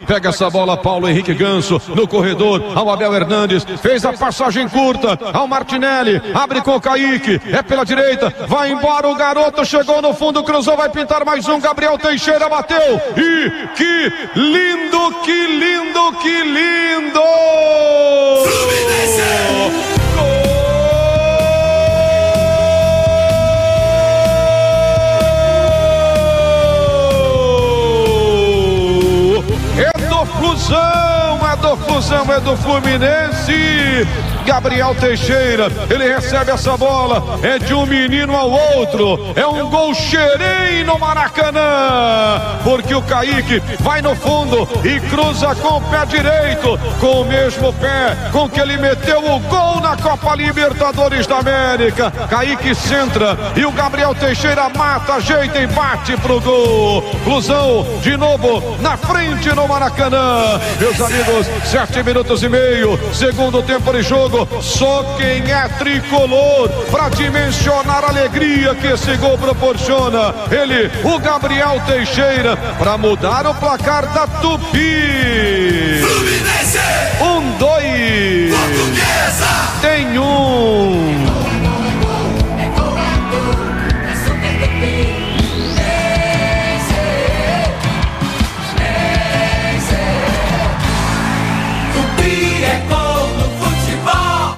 pega essa bola, Paulo Henrique Ganso, no corredor, ao Abel Hernandes, fez a passagem curta, ao Martinelli, abre com o Kaique, é pela direita, vai embora o garoto, chegou no fundo, cruzou, vai pintar mais um, Gabriel Teixeira bateu, e que lindo, que lindo, que lindo! Flusão, é do Fluminense. Gabriel Teixeira, ele recebe essa bola, é de um menino ao outro, é um gol xerém no Maracanã, porque o Kaique vai no fundo e cruza com o pé direito, com o mesmo pé com que ele meteu o gol na Copa Libertadores da América. Kaique centra e o Gabriel Teixeira mata, ajeita e bate pro gol. Flusão de novo na frente no Maracanã. Meus amigos, 7 minutos e meio, segundo tempo de jogo. Só quem é tricolor para dimensionar a alegria que esse gol proporciona. Ele, o Gabriel Teixeira, para mudar o placar da Tupi. Fluminense!